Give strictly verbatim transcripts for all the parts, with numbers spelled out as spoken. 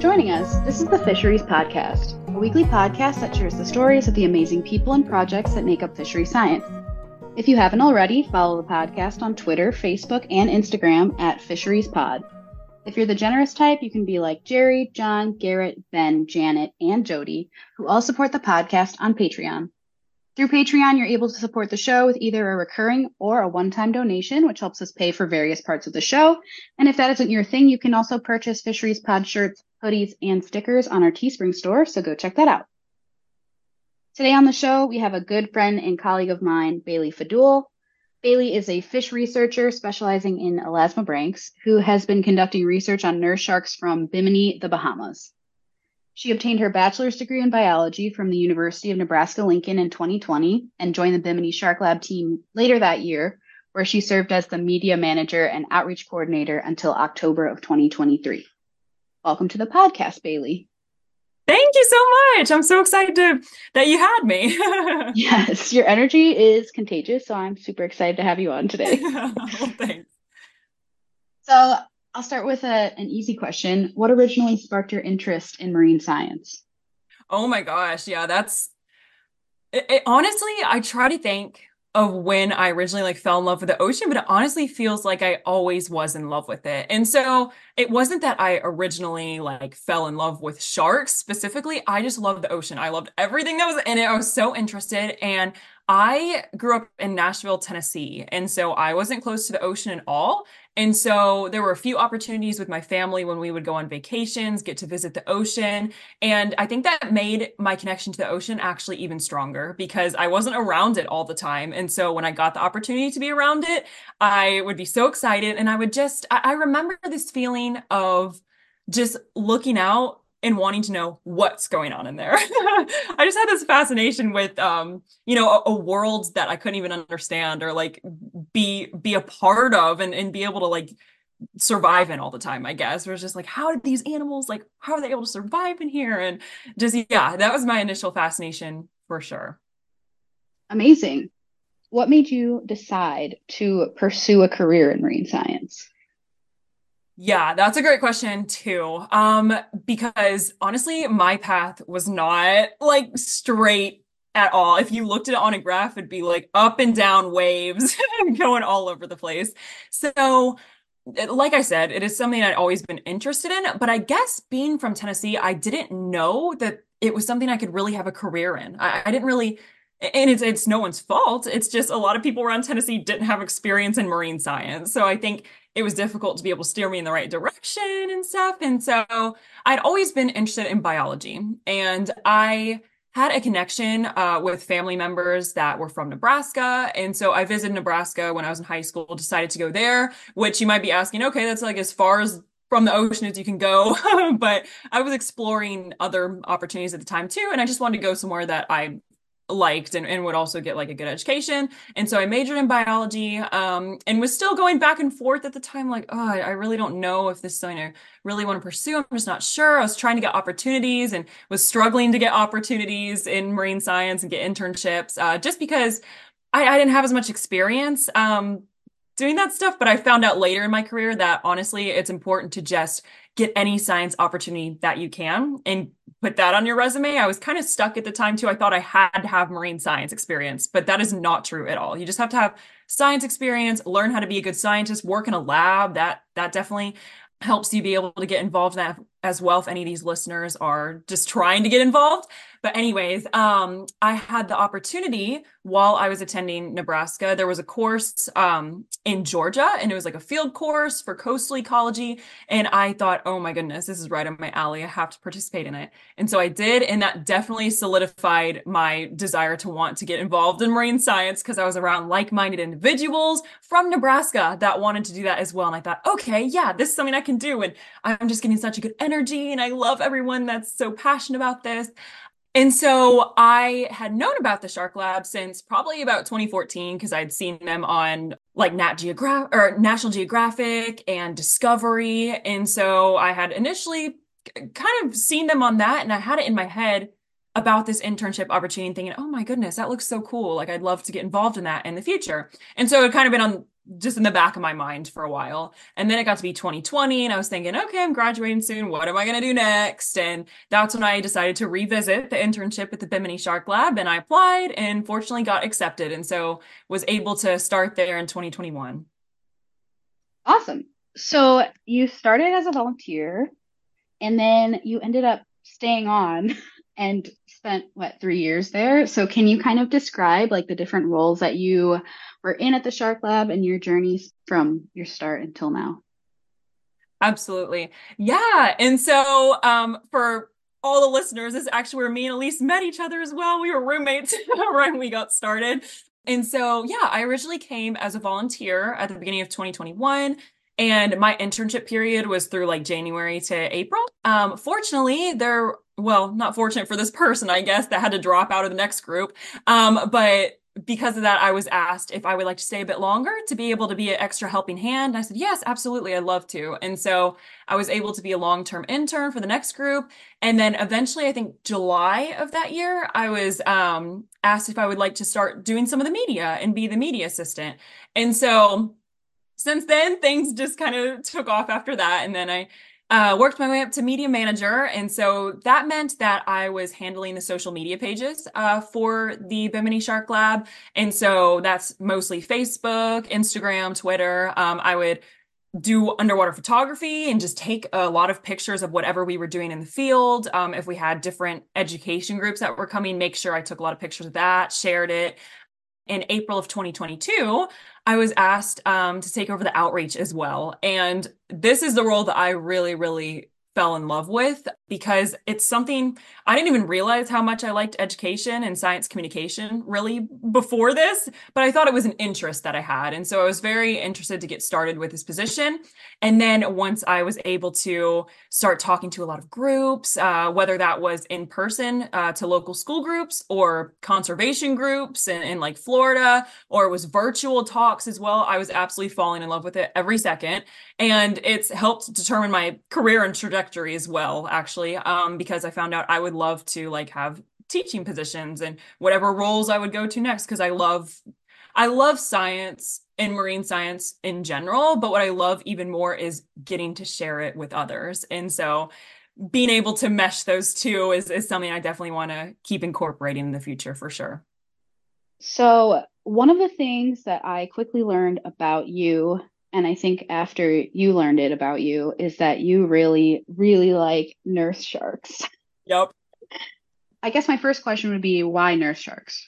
joining us. This is the Fisheries Podcast, a weekly podcast that shares the stories of the amazing people and projects that make up fishery science. If you haven't already, follow the podcast on Twitter, Facebook, and Instagram at Fisheries Pod. If you're the generous type, you can be like Jerry, John, Garrett, Ben, Janet, and Jody, who all support the podcast on Patreon. Through Patreon, you're able to support the show with either a recurring or a one-time donation, which helps us pay for various parts of the show. And if that isn't your thing, you can also purchase Fisheries Pod shirts, hoodies, and stickers on our Teespring store, so go check that out. Today on the show, we have a good friend and colleague of mine, Bailey Fadul. Bailey is a fish researcher specializing in elasmobranchs, who has been conducting research on nurse sharks from Bimini, the Bahamas. She obtained her bachelor's degree in biology from the University of Nebraska-Lincoln in twenty twenty and joined the Bimini Shark Lab team later that year, where she served as the media manager and outreach coordinator until October of twenty twenty-three. Welcome to the podcast, Bailey. Thank you so much. I'm so excited to, that you had me. Yes, your energy is contagious, so I'm super excited to have you on today. Well, thanks. So I'll start with a, an easy question. What originally sparked your interest in marine science? Oh my gosh. Yeah, that's it, it, honestly, I try to think of when I originally like fell in love with the ocean, but it honestly feels like I always was in love with it. And so it wasn't that I originally like fell in love with sharks specifically. I just loved the ocean. I loved everything that was in it. I was so interested. And I grew up in Nashville, Tennessee. And so I wasn't close to the ocean at all. And so there were a few opportunities with my family when we would go on vacations, get to visit the ocean. And I think that made my connection to the ocean actually even stronger because I wasn't around it all the time. And so when I got the opportunity to be around it, I would be so excited. And I would just, I, I remember this feeling of just looking out and wanting to know what's going on in there. I just had this fascination with, um, you know, a, a world that I couldn't even understand or like be be a part of and, and be able to like survive in all the time, I guess. It was just like, how did these animals, like, how are they able to survive in here? And just, yeah, that was my initial fascination for sure. Amazing. What made you decide to pursue a career in marine science? Yeah, that's a great question too. Um, because honestly, my path was not like straight at all. If you looked at it on a graph, it'd be like up and down waves going all over the place. So, like I said, it is something I'd always been interested in, but I guess being from Tennessee, I didn't know that it was something I could really have a career in. I, I didn't really and it's it's no one's fault. It's just a lot of people around Tennessee didn't have experience in marine science. So I think it was difficult to be able to steer me in the right direction and stuff. And so I'd always been interested in biology. And I had a connection uh, with family members that were from Nebraska. And so I visited Nebraska when I was in high school, decided to go there, which you might be asking, okay, that's like as far as from the ocean as you can go. But I was exploring other opportunities at the time too. And I just wanted to go somewhere that I liked and, and would also get like a good education. And so I majored in biology um, and was still going back and forth at the time, like, oh, I, I really don't know if this is something I really want to pursue. I'm just not sure. I was trying to get opportunities and was struggling to get opportunities in marine science and get internships uh, just because I, I didn't have as much experience um, doing that stuff. But I found out later in my career that honestly, it's important to just get any science opportunity that you can and put that on your resume. I was kind of stuck at the time too. I thought I had to have marine science experience, but that is not true at all. You just have to have science experience, learn how to be a good scientist, work in a lab. That that definitely helps you be able to get involved in that as well if any of these listeners are just trying to get involved. But anyways, um, I had the opportunity while I was attending Nebraska. There was a course um, in Georgia, and it was like a field course for coastal ecology. And I thought, oh my goodness, this is right up my alley. I have to participate in it. And so I did. And that definitely solidified my desire to want to get involved in marine science because I was around like-minded individuals from Nebraska that wanted to do that as well. And I thought, okay, yeah, this is something I can do. And I'm just getting such a good energy. And I love everyone that's so passionate about this. And so I had known about the Shark Lab since probably about twenty fourteen because I'd seen them on like Nat Geographic or National Geographic and Discovery. And so I had initially kind of seen them on that and I had it in my head about this internship opportunity thinking, oh my goodness, that looks so cool. Like I'd love to get involved in that in the future. And so it kind of been on just in the back of my mind for a while. And then it got to be twenty twenty and I was thinking, okay, I'm graduating soon. What am I going to do next? And that's when I decided to revisit the internship at the Bimini Shark Lab, and I applied and fortunately got accepted. And so was able to start there in twenty twenty-one. Awesome. So you started as a volunteer and then you ended up staying on and spent what, three years there. So can you kind of describe like the different roles that you were in at the Shark Lab and your journeys from your start until now? Absolutely. Yeah. And so um, for all the listeners, this is actually where me and Elise met each other as well. We were roommates right when we got started. And so, yeah, I originally came as a volunteer at the beginning of twenty twenty-one. And my internship period was through like January to April. Um, fortunately, there, well, not fortunate for this person, I guess, that had to drop out of the next group. Um, but because of that, I was asked if I would like to stay a bit longer to be able to be an extra helping hand. And I said, yes, absolutely. I'd love to. And so I was able to be a long-term intern for the next group. And then eventually, I think July of that year, I was um, asked if I would like to start doing some of the media and be the media assistant. And so since then, things just kind of took off after that. And then I uh, worked my way up to media manager. And so that meant that I was handling the social media pages uh, for the Bimini Shark Lab. And so that's mostly Facebook, Instagram, Twitter. Um, I would do underwater photography and just take a lot of pictures of whatever we were doing in the field. Um, if we had different education groups that were coming, make sure I took a lot of pictures of that, shared it. In April of twenty twenty-two, I was asked um, to take over the outreach as well. And this is the role that I really, really fell in love with because it's something I didn't even realize how much I liked education and science communication really before this, but I thought it was an interest that I had. And so I was very interested to get started with this position. And then once I was able to start talking to a lot of groups, uh, whether that was in person uh, to local school groups or conservation groups in, in like Florida, or it was virtual talks as well, I was absolutely falling in love with it every second. And it's helped determine my career and trajectory as well, actually, um, because I found out I would love to like have teaching positions and whatever roles I would go to next, because I love I love science and marine science in general, but what I love even more is getting to share it with others. And so being able to mesh those two is, is something I definitely want to keep incorporating in the future for sure. So one of the things that I quickly learned about you, and I think after you learned it about you, is that you really, really like nurse sharks. Yep. I guess my first question would be, why nurse sharks?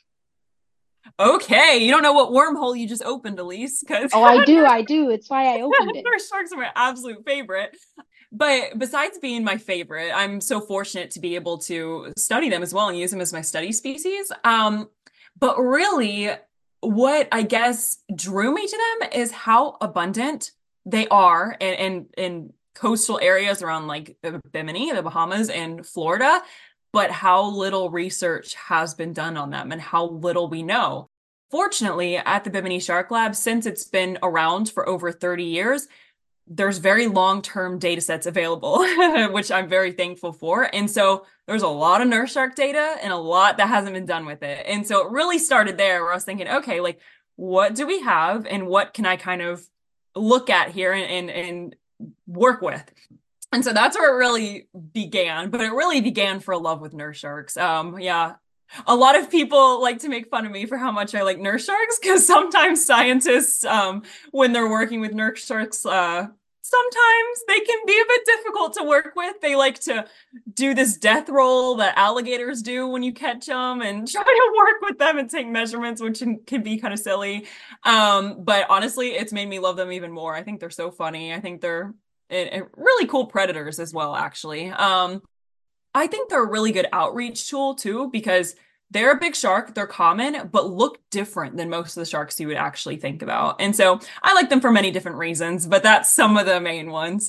Okay, you don't know what wormhole you just opened, Elise, because Oh, I do, I do. It's why I opened it. nurse sharks are my absolute favorite. But besides being my favorite, I'm so fortunate to be able to study them as well and use them as my study species. Um, but really, what I guess drew me to them is how abundant they are in, in, in coastal areas around like Bimini, the Bahamas, and Florida, but how little research has been done on them and how little we know. Fortunately, at the Bimini Shark Lab, since it's been around for over thirty years, there's very long-term data sets available, which I'm very thankful for. And so there's a lot of nurse shark data and a lot that hasn't been done with it. And so it really started there where I was thinking, okay, like what do we have and what can I kind of look at here and, and, and work with? And so that's where it really began, but it really began for a love with nurse sharks. Um, yeah. A lot of people like to make fun of me for how much I like nurse sharks because sometimes scientists, um, when they're working with nurse sharks, uh, sometimes they can be a bit difficult to work with. They like to do this death roll that alligators do when you catch them and try to work with them and take measurements, which can be kind of silly. Um, but honestly, it's made me love them even more. I think they're so funny. I think they're really cool predators as well, actually. Um, I think they're a really good outreach tool too, because they're a big shark, they're common, but look different than most of the sharks you would actually think about. And so I like them for many different reasons, but that's some of the main ones.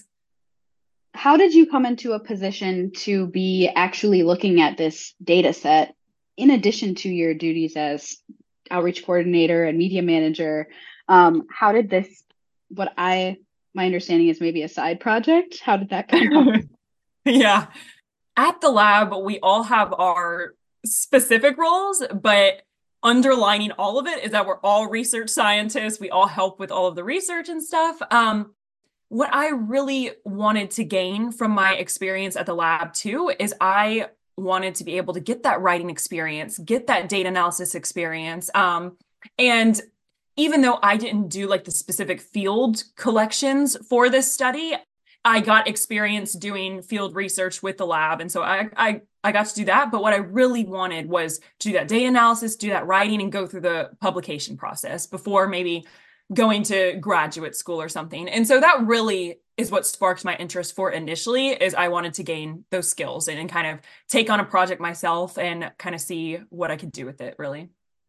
How did you come into a position to be actually looking at this data set in addition to your duties as outreach coordinator and media manager? Um, how did this, what I, my understanding is maybe a side project, how did that come up? Yeah. At the lab, we all have our specific roles, but underlining all of it is that we're all research scientists. We all help with all of the research and stuff. Um, what I really wanted to gain from my experience at the lab too is I wanted to be able to get that writing experience, get that data analysis experience. Um, and even though I didn't do like the specific field collections for this study, I got experience doing field research with the lab. And so I, I, I got to do that. But what I really wanted was to do that data analysis, do that writing, and go through the publication process before maybe going to graduate school or something. And so that really is what sparked my interest for initially, is I wanted to gain those skills and, and kind of take on a project myself and kind of see what I could do with it, really.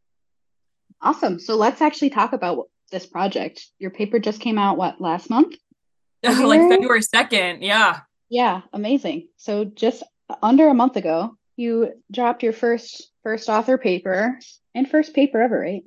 Awesome. So let's actually talk about this project. Your paper just came out, what, last month? February? Like February second. Yeah. Yeah, amazing. So just under a month ago, you dropped your first first author paper and first paper ever, right?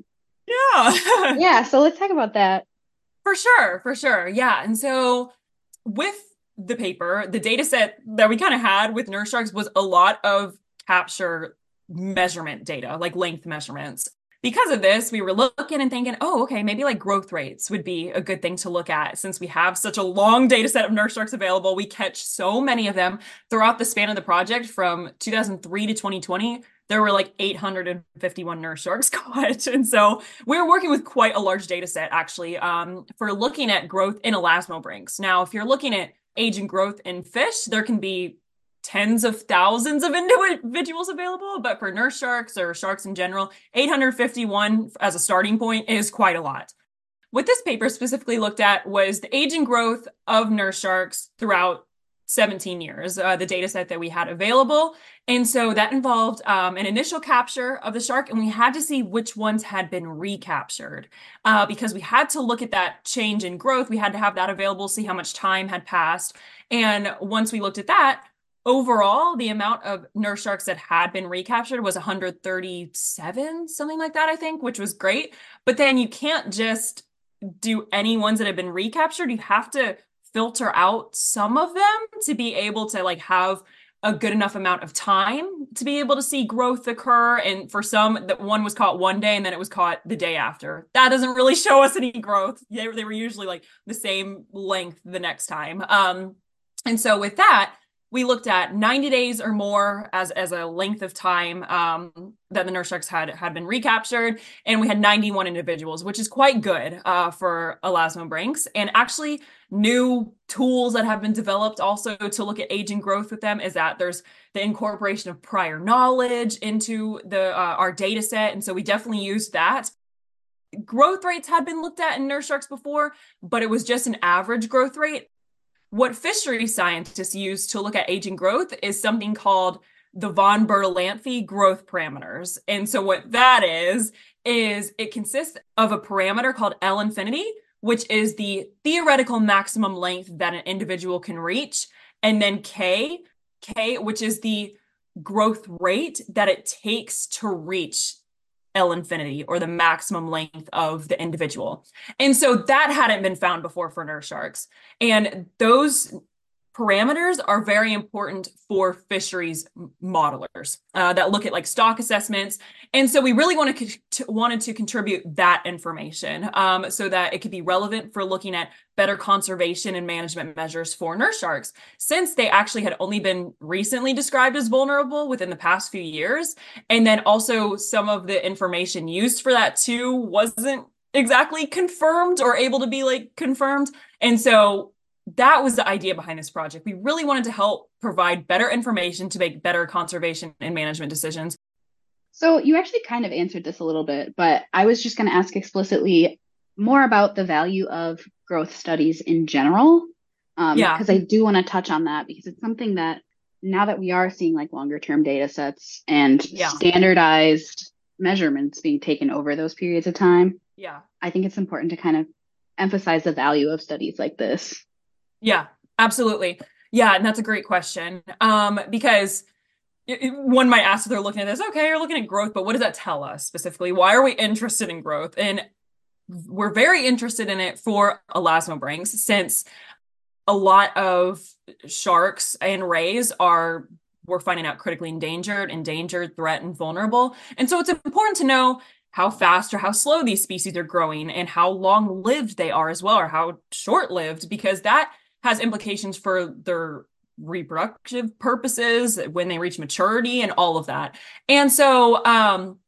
Yeah. Yeah, so let's talk about that. For sure, for sure. Yeah. And so with the paper, the data set that we kind of had with nurse sharks was a lot of capture measurement data, like length measurements. Because of this, we were looking and thinking, oh, okay, maybe like growth rates would be a good thing to look at. Since we have such a long data set of nurse sharks available, we catch so many of them throughout the span of the project from two thousand three to twenty twenty. There were like eight hundred fifty-one nurse sharks caught. And so we were working with quite a large data set, actually, um, for looking at growth in elasmobranchs. Now, if you're looking at age and growth in fish, there can be tens of thousands of individuals available, but for nurse sharks or sharks in general, eight hundred fifty-one as a starting point is quite a lot. What this paper specifically looked at was the age and growth of nurse sharks throughout seventeen years, uh, the data set that we had available. And so that involved um, an initial capture of the shark, and we had to see which ones had been recaptured uh, because we had to look at that change in growth. We had to have that available, see how much time had passed. And once we looked at that, overall, the amount of nurse sharks that had been recaptured was one hundred thirty-seven, something like that, I think, which was great. But then you can't just do any ones that have been recaptured. You have to filter out some of them to be able to like have a good enough amount of time to be able to see growth occur. And for some, that one was caught one day and then it was caught the day after. That doesn't really show us any growth. They, they were usually like the same length the next time. Um, and so with that, we looked at ninety days or more as, as a length of time um, that the nurse sharks had, had been recaptured. And we had ninety-one individuals, which is quite good uh, for elasmobranchs. And actually, new tools that have been developed also to look at age and growth with them is that there's the incorporation of prior knowledge into the uh, our data set. And so we definitely used that. Growth rates had been looked at in nurse sharks before, but it was just an average growth rate. What fishery scientists use to look at age and growth is something called the von Bertalanffy growth parameters. And so what that is, is it consists of a parameter called L infinity, which is the theoretical maximum length that an individual can reach, and then K, K, which is the growth rate that it takes to reach L infinity, or the maximum length of the individual. And so that hadn't been found before for nurse sharks. And those parameters are very important for fisheries modelers uh, that look at like stock assessments. And so we really wanted to, wanted to contribute that information um, so that it could be relevant for looking at better conservation and management measures for nurse sharks, since they actually had only been recently described as vulnerable within the past few years. And then also some of the information used for that too wasn't exactly confirmed or able to be like confirmed. And so that was the idea behind this project. We really wanted to help provide better information to make better conservation and management decisions. So you actually kind of answered this a little bit, but I was just going to ask explicitly more about the value of growth studies in general. Um, yeah. Because I do want to touch on that, because it's something that now that we are seeing like longer term data sets and yeah. standardized measurements being taken over those periods of time, yeah, I think it's important to kind of emphasize the value of studies like this. Yeah, absolutely. Yeah, and that's a great question. Um, because it, it, one might ask if they're looking at this, okay, you're looking at growth, but what does that tell us specifically? Why are we interested in growth? And we're very interested in it for elasmobranchs, since a lot of sharks and rays are, we're finding out, critically endangered, endangered, threatened, vulnerable. And so it's important to know how fast or how slow these species are growing and how long lived they are as well, or how short lived, because that has implications for their reproductive purposes when they reach maturity and all of that. And so, um,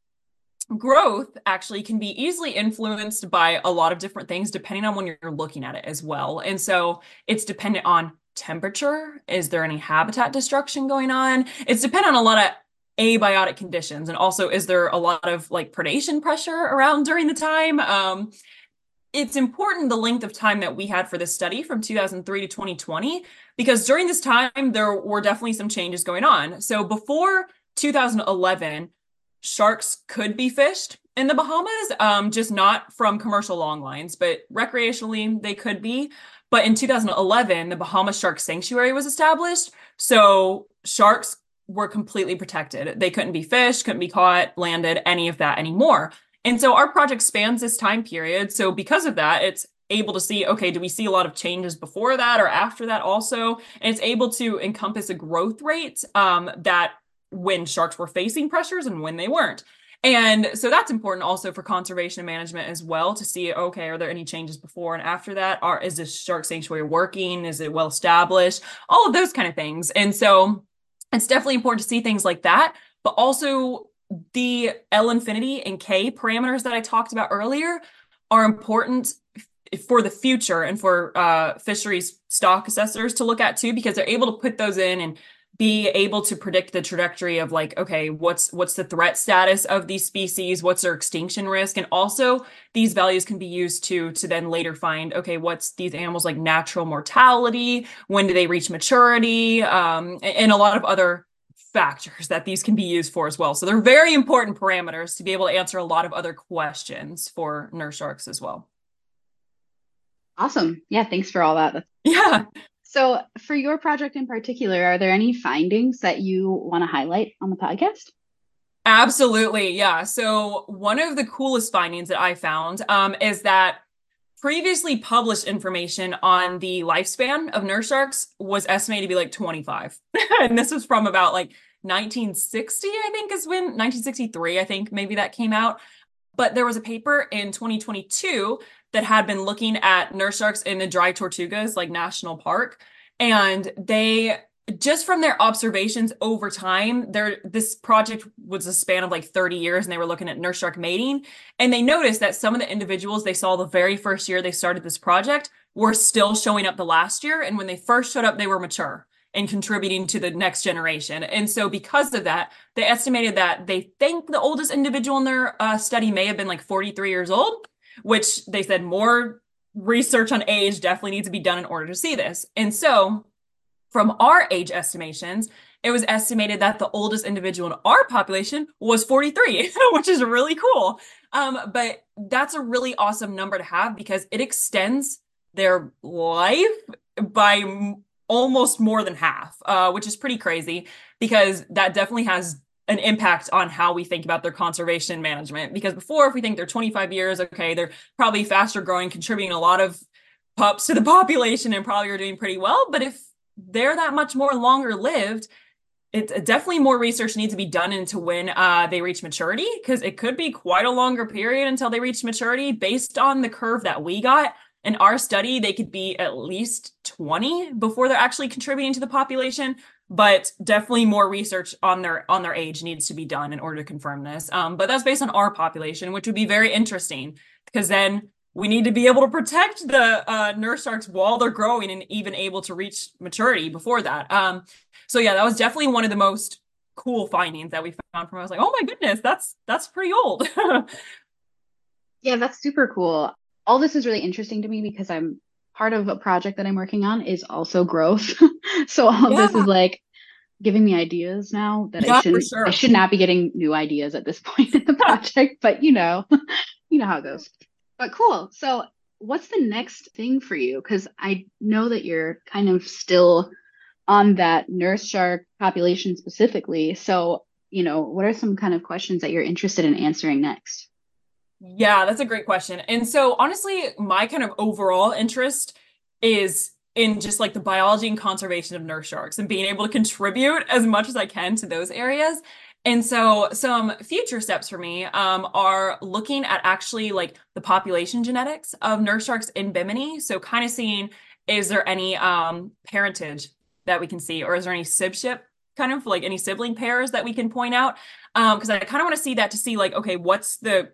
growth actually can be easily influenced by a lot of different things depending on when you're looking at it as well. And so it's dependent on temperature. Is there any habitat destruction going on? It's dependent on a lot of abiotic conditions. And also, is there a lot of like predation pressure around during the time? Um, it's important the length of time that we had for this study from two thousand three to twenty twenty, because during this time, there were definitely some changes going on. So before two thousand eleven, sharks could be fished in the Bahamas, um, just not from commercial longlines, but recreationally they could be. But in two thousand eleven, the Bahamas Shark Sanctuary was established. So sharks were completely protected. They couldn't be fished, couldn't be caught, landed, any of that anymore. And so our project spans this time period. So because of that, it's able to see, okay, do we see a lot of changes before that or after that also? And it's able to encompass a growth rate um, that when sharks were facing pressures and when they weren't. And so that's important also for conservation and management as well, to see, okay, are there any changes before and after that? Are, is this shark sanctuary working? Is it well established? All of those kind of things. And so it's definitely important to see things like that, but also the L infinity and K parameters that I talked about earlier are important for the future and for uh, fisheries stock assessors to look at too, because they're able to put those in and be able to predict the trajectory of like, okay, what's what's the threat status of these species, what's their extinction risk, and also these values can be used to to then later find, okay, what's these animals like natural mortality, when do they reach maturity, um, and a lot of other factors that these can be used for as well. So they're very important parameters to be able to answer a lot of other questions for nurse sharks as well. Awesome. Yeah, thanks for all that. Yeah. So for your project in particular, are there any findings that you want to highlight on the podcast? Absolutely. Yeah. So one of the coolest findings that I found um, is that previously published information on the lifespan of nurse sharks was estimated to be like twenty-five. And this was from about like nineteen sixty, I think is when, nineteen sixty-three, I think maybe that came out. But there was a paper in twenty twenty-two that had been looking at nurse sharks in the Dry Tortugas, like National Park. And they, just from their observations over time, there this project was a span of like thirty years, and they were looking at nurse shark mating. And they noticed that some of the individuals they saw the very first year they started this project were still showing up the last year. And when they first showed up, they were mature and contributing to the next generation. And so because of that, they estimated that they think the oldest individual in their uh, study may have been like forty-three years old, which they said more research on age definitely needs to be done in order to see this. And so from our age estimations, it was estimated that the oldest individual in our population was forty-three, which is really cool. Um, but that's a really awesome number to have because it extends their life by almost more than half, uh, which is pretty crazy because that definitely has an impact on how we think about their conservation management. Because before, if we think they're twenty-five years, okay, they're probably faster growing, contributing a lot of pups to the population and probably are doing pretty well. But if they're that much more longer lived, it's definitely more research needs to be done into when uh, they reach maturity, because it could be quite a longer period until they reach maturity. Based on the curve that we got in our study, they could be at least twenty before they're actually contributing to the population. But definitely more research on their on their age needs to be done in order to confirm this. Um, but that's based on our population, which would be very interesting because then we need to be able to protect the uh, nurse sharks while they're growing and even able to reach maturity before that. Um, so yeah, that was definitely one of the most cool findings that we found from. I was like, oh my goodness, that's that's pretty old. Yeah, that's super cool. All this is really interesting to me because I'm part of a project that I'm working on is also growth. So all of Yeah. this is like giving me ideas now that Yeah, I for shouldn't, sure. I should not be getting new ideas at this point in the project, but you know, you know how it goes. But cool. So what's the next thing for you? Because I know that you're kind of still on that nurse shark population specifically. So, you know, what are some kind of questions that you're interested in answering next? Yeah, that's a great question. And so honestly, my kind of overall interest is in just like the biology and conservation of nurse sharks and being able to contribute as much as I can to those areas. And so some future steps for me um, are looking at actually like the population genetics of nurse sharks in Bimini. So kind of seeing, is there any um, parentage that we can see, or is there any sibship, kind of like any sibling pairs that we can point out? Because um, I kind of want to see that to see like, okay, what's the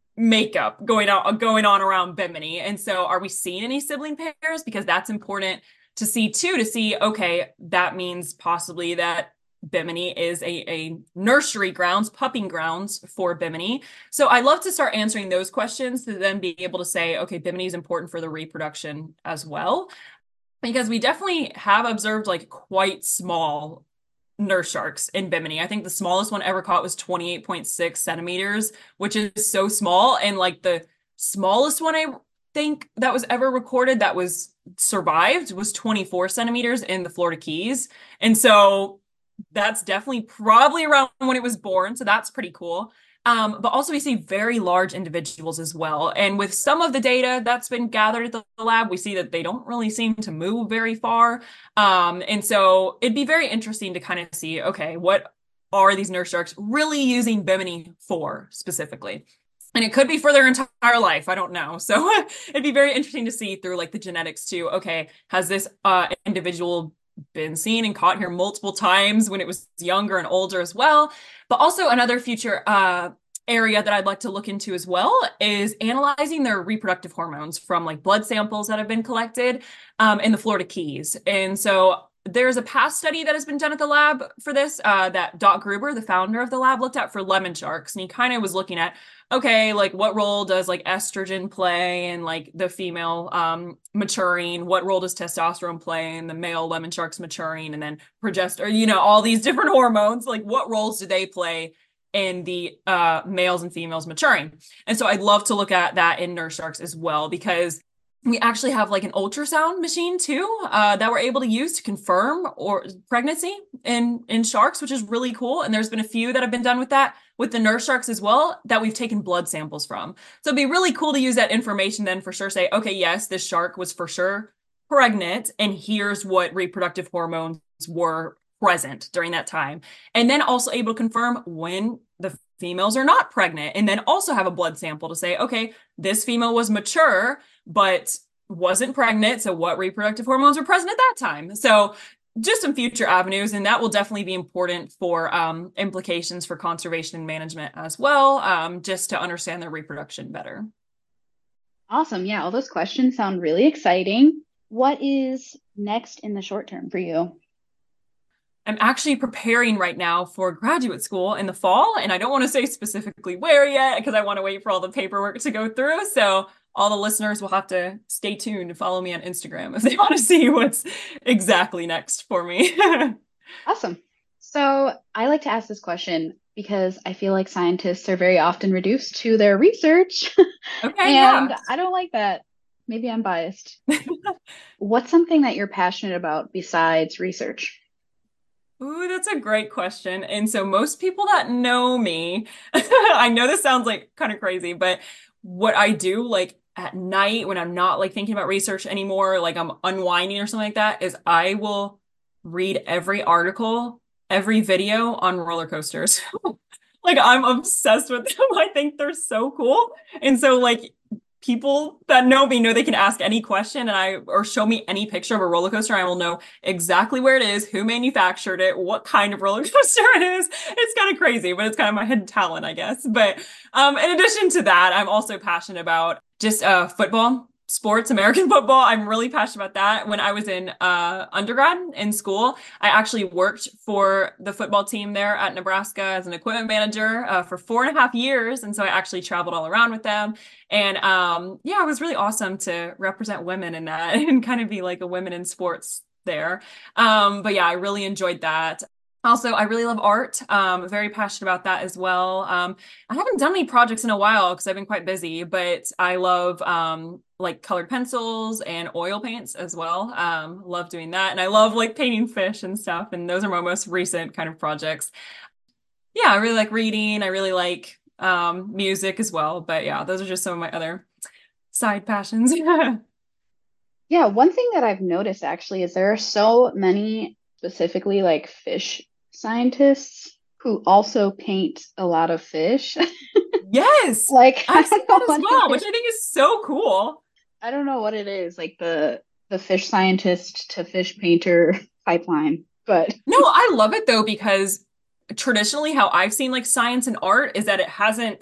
makeup going out going on around Bimini? And so are we seeing any sibling pairs? Because that's important to see too, to see, okay, that means possibly that Bimini is a, a nursery grounds, pupping grounds for Bimini. So I love to start answering those questions to then be able to say, okay, Bimini is important for the reproduction as well. Because we definitely have observed like quite small nurse sharks in Bimini. I think the smallest one ever caught was twenty-eight point six centimeters, which is so small. And like the smallest one I think that was ever recorded that was survived was twenty-four centimeters in the Florida Keys. And so that's definitely probably around when it was born. So that's pretty cool. Um, but also we see very large individuals as well. And with some of the data that's been gathered at the lab, we see that they don't really seem to move very far. Um, and so it'd be very interesting to kind of see, okay, what are these nurse sharks really using Bimini for specifically? And it could be for their entire life. I don't know. So it'd be very interesting to see through like the genetics too. Okay, has this uh, individual been seen and caught here multiple times when it was younger and older as well? But also another future uh, area that I'd like to look into as well is analyzing their reproductive hormones from like blood samples that have been collected um, in the Florida Keys. And so there's a past study that has been done at the lab for this uh, that Doc Gruber, the founder of the lab, looked at for lemon sharks. And he kind of was looking at, okay, like what role does like estrogen play in like the female um, maturing? What role does testosterone play in the male lemon sharks maturing? And then progesterone, you know, all these different hormones, like what roles do they play in the uh, males and females maturing? And so I'd love to look at that in nurse sharks as well, because we actually have like an ultrasound machine too uh, that we're able to use to confirm or pregnancy in in sharks, which is really cool. And there's been a few that have been done with that with the nurse sharks as well that we've taken blood samples from. So it'd be really cool to use that information then for sure say, okay, yes, this shark was for sure pregnant, and here's what reproductive hormones were present during that time. And then also able to confirm when the females are not pregnant, and then also have a blood sample to say, okay, this female was mature, but wasn't pregnant. So what reproductive hormones were present at that time? So just some future avenues, and that will definitely be important for um, implications for conservation and management as well, um, just to understand their reproduction better. Awesome. Yeah, all those questions sound really exciting. What is next in the short term for you? I'm actually preparing right now for graduate school in the fall, and I don't want to say specifically where yet because I want to wait for all the paperwork to go through. So all the listeners will have to stay tuned and follow me on Instagram if they want to see what's exactly next for me. Awesome. So I like to ask this question because I feel like scientists are very often reduced to their research. Okay, And yeah. I don't like that. Maybe I'm biased. What's something that you're passionate about besides research? Ooh, that's a great question. And so most people that know me, I know this sounds like kind of crazy, but what I do like at night when I'm not like thinking about research anymore, like I'm unwinding or something like that, is I will read every article, every video on roller coasters. Like I'm obsessed with them. I think they're so cool. And so like people that know me know they can ask any question and I or show me any picture of a roller coaster. I will know exactly where it is, who manufactured it, what kind of roller coaster it is. It's kind of crazy, but it's kind of my hidden talent, I guess. But um, in addition to that, I'm also passionate about just uh, football. Sports, American football. I'm really passionate about that. When I was in uh, undergrad in school, I actually worked for the football team there at Nebraska as an equipment manager uh, for four and a half years. And so I actually traveled all around with them. And um, yeah, it was really awesome to represent women in that and kind of be like a women in sports there. Um, but yeah, I really enjoyed that. Also, I really love art. Um, very passionate about that as well. Um, I haven't done any projects in a while because I've been quite busy, but I love um, like colored pencils and oil paints as well. Um, love doing that. And I love like painting fish and stuff. And those are my most recent kind of projects. Yeah, I really like reading. I really like um, music as well. But yeah, those are just some of my other side passions. Yeah, one thing that I've noticed actually is there are so many specifically like fish scientists who also paint a lot of fish. Yes, Like, I I've seen don't know that as what well, it which is. I think is so cool. I don't know what it is, like the the fish scientist to fish painter pipeline. But No, I love it though, because traditionally how I've seen like science and art is that it hasn't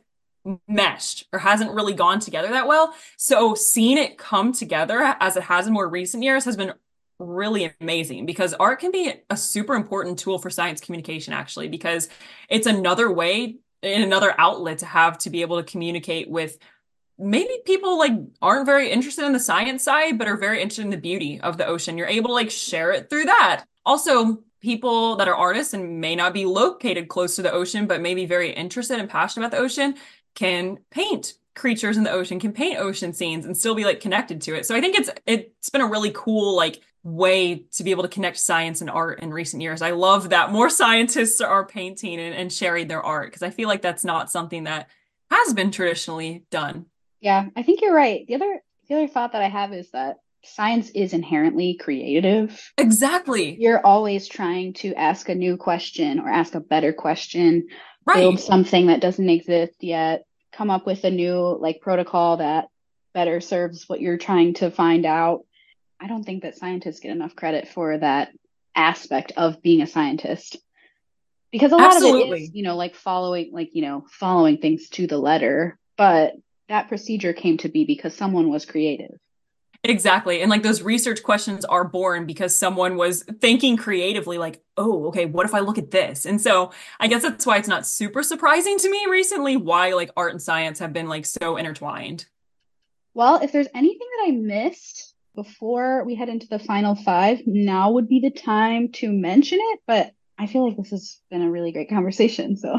meshed or hasn't really gone together that well. So seeing it come together as it has in more recent years has been really amazing, because art can be a super important tool for science communication actually, because it's another way and another outlet to have to be able to communicate with maybe people like aren't very interested in the science side, but are very interested in the beauty of the ocean. You're able to like share it through that. Also, people that are artists and may not be located close to the ocean, but may be very interested and passionate about the ocean can paint creatures in the ocean, can paint ocean scenes and still be like connected to it. So I think it's it's been a really cool like way to be able to connect science and art in recent years. I love that more scientists are painting and, and sharing their art, because I feel like that's not something that has been traditionally done. yeah, I think you're right. The other the other thought that I have is that science is inherently creative. Exactly. You're always trying to ask a new question or ask a better question, build Right. something that doesn't exist yet, come up with a new like protocol that better serves what you're trying to find out. I don't think that scientists get enough credit for that aspect of being a scientist, because a lot of it is, Absolutely. you know, like following like, you know, following things to the letter, but that procedure came to be because someone was creative. Exactly. And like those research questions are born because someone was thinking creatively, like, oh, okay, what if I look at this? And so I guess that's why it's not super surprising to me recently why like art and science have been like so intertwined. Well, if there's anything that I missed before we head into the final five, now would be the time to mention it. But I feel like this has been a really great conversation. So,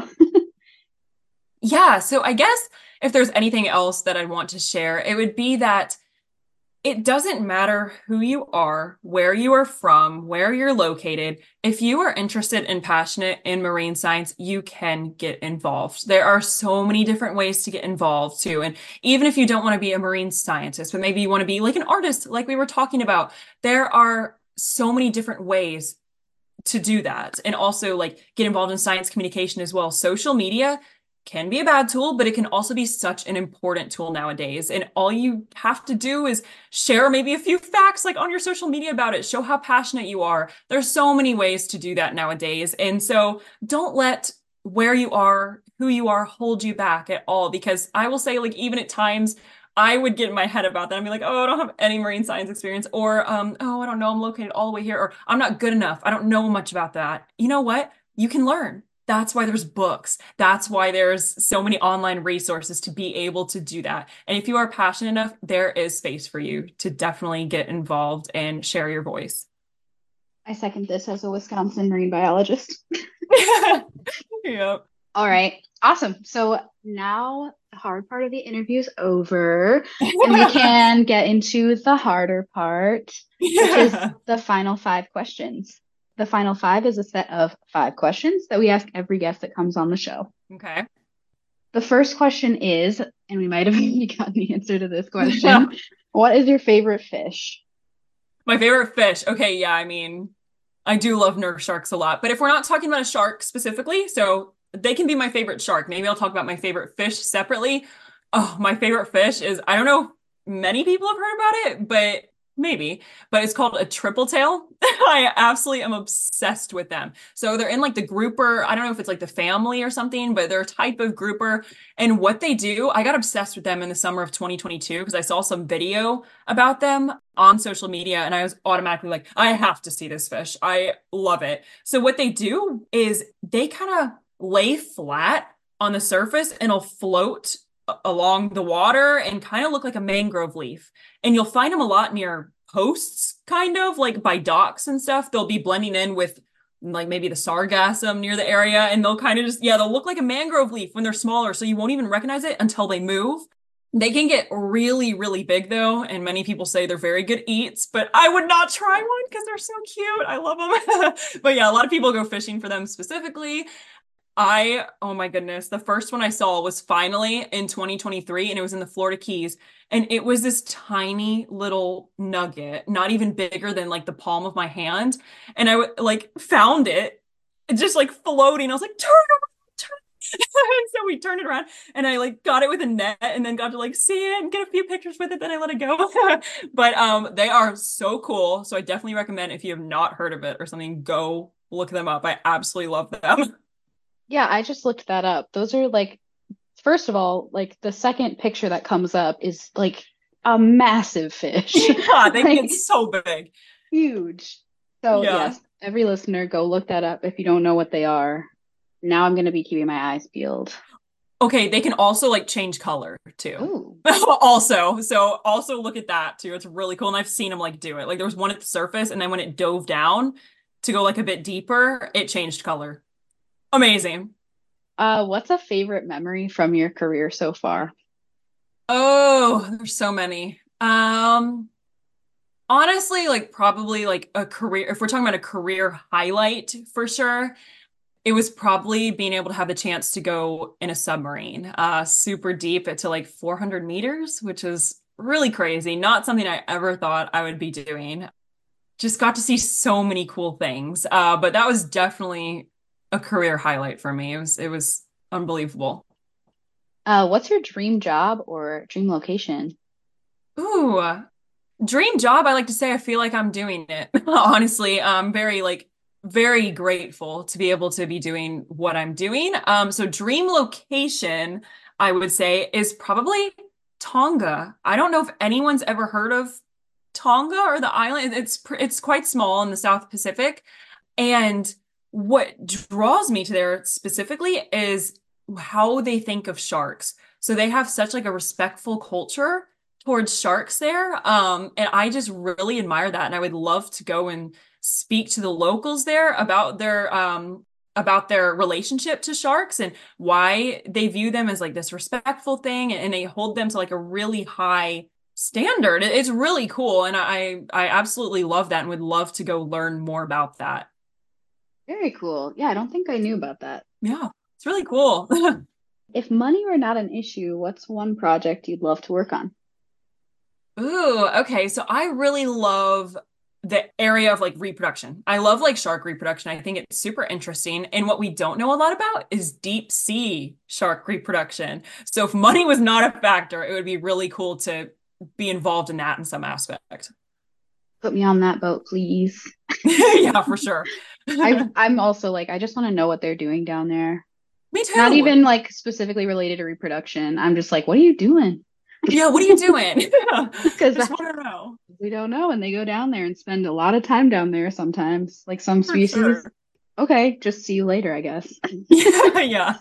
Yeah. So I guess if there's anything else that I'd want to share, it would be that it doesn't matter who you are, where you are from, where you're located. If you are interested and passionate in marine science, you can get involved. There are so many different ways to get involved too. And even if you don't want to be a marine scientist, but maybe you want to be like an artist, like we were talking about, there are so many different ways to do that, and also like get involved in science communication as well. Social media can be a bad tool, but it can also be such an important tool nowadays. And all you have to do is share maybe a few facts like on your social media about it, show how passionate you are. There's so many ways to do that nowadays. And so don't let where you are, who you are hold you back at all, because I will say like even at times I would get in my head about that. I'd be like, oh, I don't have any marine science experience, or um, oh, I don't know, I'm located all the way here, or I'm not good enough. I don't know much about that. You know what? You can learn. That's why there's books. That's why there's so many online resources to be able to do that. And if you are passionate enough, there is space for you to definitely get involved and share your voice. I second this as a Wisconsin marine biologist. Yep. All right. Awesome. So now the hard part of the interview is over, and we can get into the harder part, which is Yeah. the final five questions. The final five is a set of five questions that we ask every guest that comes on the show. Okay. The first question is, and we might have already gotten the answer to this question, what is your favorite fish? My favorite fish. Okay, yeah, I mean, I do love nurse sharks a lot, but if we're not talking about a shark specifically, so they can be my favorite shark. Maybe I'll talk about my favorite fish separately. Oh, my favorite fish is, I don't know, many people have heard about it, but maybe, but it's called a triple tail. I absolutely am obsessed with them. So they're in like the grouper. I don't know if it's like the family or something, but they're a type of grouper. And what they do, I got obsessed with them in the summer of twenty twenty-two because I saw some video about them on social media and I was automatically like, I have to see this fish. I love it. So what they do is they kind of lay flat on the surface and will float along the water and kind of look like a mangrove leaf. And you'll find them a lot near posts, kind of like by docks and stuff. They'll be blending in with like maybe the sargassum near the area, and they'll kind of just, yeah, they'll look like a mangrove leaf when they're smaller. So you won't even recognize it until they move. They can get really, really big though, and many people say they're very good eats, but I would not try one because they're so cute. I love them. But yeah, a lot of people go fishing for them specifically. I, oh my goodness, the first one I saw was finally in twenty twenty-three and it was in the Florida Keys. And it was this tiny little nugget, not even bigger than like the palm of my hand. And I like found it just like floating. I was like, turn around, turn. And so we turned it around and I like got it with a net and then got to like see it and get a few pictures with it. Then I let it go. But um, they are so cool. So I definitely recommend if you have not heard of it or something, go look them up. I absolutely love them. Yeah, I just looked that up. Those are like, first of all, like the second picture that comes up is like a massive fish. Yeah, they Like get so big. huge. So Yeah. yes, every listener go look that up if you don't know what they are. Now I'm gonna be keeping my eyes peeled. Okay, they can also like change color too. Oh, Also, so also look at that too. It's really cool. And I've seen them like do it. Like there was one at the surface, and then when it dove down to go like a bit deeper, it changed color. Amazing. uh, what's a favorite memory from your career so far? Oh, there's so many. Um, honestly, like probably like a career, if we're talking about a career highlight for sure, it was probably being able to have the chance to go in a submarine, uh, super deep to like four hundred meters, which is really crazy. Not something I ever thought I would be doing. Just got to see so many cool things. Uh, but that was definitely a career highlight for me. It was it was unbelievable. Uh, what's your dream job or dream location? Ooh, dream job. I like to say I feel like I'm doing it. Honestly, I'm very like very grateful to be able to be doing what I'm doing. Um, so dream location, I would say, is probably Tonga. I don't know if anyone's ever heard of Tonga or the island. It's pr- it's quite small in the South Pacific. And what draws me to there specifically is how they think of sharks. So they have such like a respectful culture towards sharks there. Um, and I just really admire that. And I would love to go and speak to the locals there about their um about their relationship to sharks and why they view them as like this respectful thing and they hold them to like a really high standard. It's really cool. And I I absolutely love that and would love to go learn more about that. Very cool. Yeah, I don't think I knew about that. Yeah, it's really cool. If money were not an issue, what's one project you'd love to work on? Ooh, okay. So I really love the area of like reproduction. I love like shark reproduction. I think it's super interesting. And what we don't know a lot about is deep sea shark reproduction. So if money was not a factor, it would be really cool to be involved in that in some aspect. Put me on that boat, please. Yeah, for sure. I Me I'm also like I just want to know what they're doing down there. Not too. even like specifically related to reproduction. I'm just like, what are you doing? Yeah, what are you doing? Because Just want to know. we don't know, and they go down there and spend a lot of time down there sometimes. Like some For species. sure. Okay, just see you later, I guess. Yeah, yeah.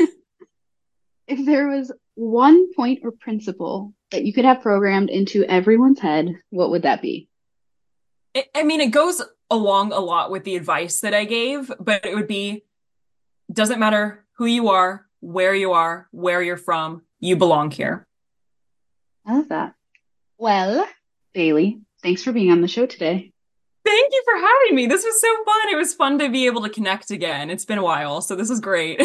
If there was one point or principle that you could have programmed into everyone's head, what would that be? It, I mean, it goes along a lot with the advice that I gave, but it would be doesn't matter who you are, where you are, where you're from, you belong here. I love that. Well, Bailey, thanks for being on the show today. Thank you for having me. This was so fun. It was fun to be able to connect again. It's been a while, so this is great.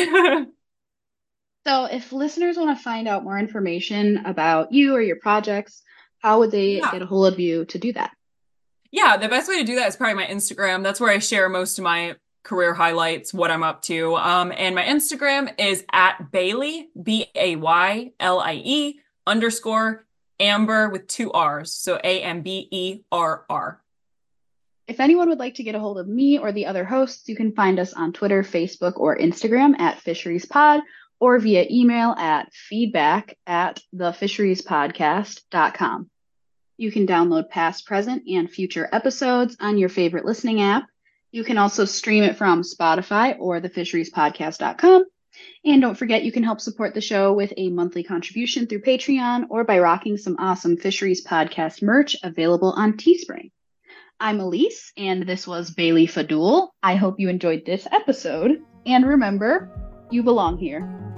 So, if listeners want to find out more information about you or your projects, how would they Yeah. get a hold of you to do that? Yeah, the best way to do that is probably my Instagram. That's where I share most of my career highlights, what I'm up to. Um, and my Instagram is at Bayley, B A Y L I E underscore Amber with two R's. So A M B E R R. If anyone would like to get a hold of me or the other hosts, you can find us on Twitter, Facebook, or Instagram at Fisheries Pod or via email at feedback at the fisheries podcast dot com. You can download past, present, and future episodes on your favorite listening app. You can also stream it from Spotify or the fisheries podcast dot com. And don't forget, you can help support the show with a monthly contribution through Patreon or by rocking some awesome Fisheries Podcast merch available on Teespring. I'm Elise, and this was Bailey Fadul. I hope you enjoyed this episode. And remember, you belong here.